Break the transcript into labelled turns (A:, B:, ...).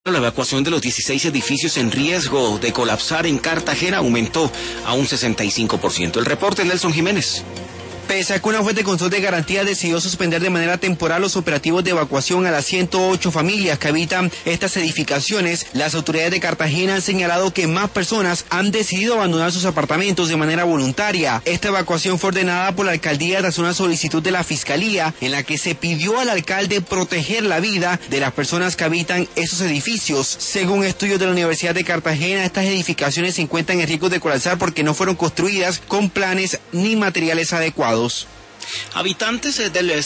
A: La evacuación de los 16 edificios en riesgo de colapsar en Cartagena aumentó a un 65%. El reporte de Nelson Jiménez.
B: Pese a que una juez de control de garantía decidió suspender de manera temporal los operativos de evacuación a las 108 familias que habitan estas edificaciones, las autoridades de Cartagena han señalado que más personas han decidido abandonar sus apartamentos de manera voluntaria. Esta evacuación fue ordenada por la alcaldía tras una solicitud de la fiscalía en la que se pidió al alcalde proteger la vida de las personas que habitan esos edificios. Según estudios de la Universidad de Cartagena, estas edificaciones se encuentran en riesgo de colapsar porque no fueron construidas con planes ni materiales adecuados.
A: Habitantes del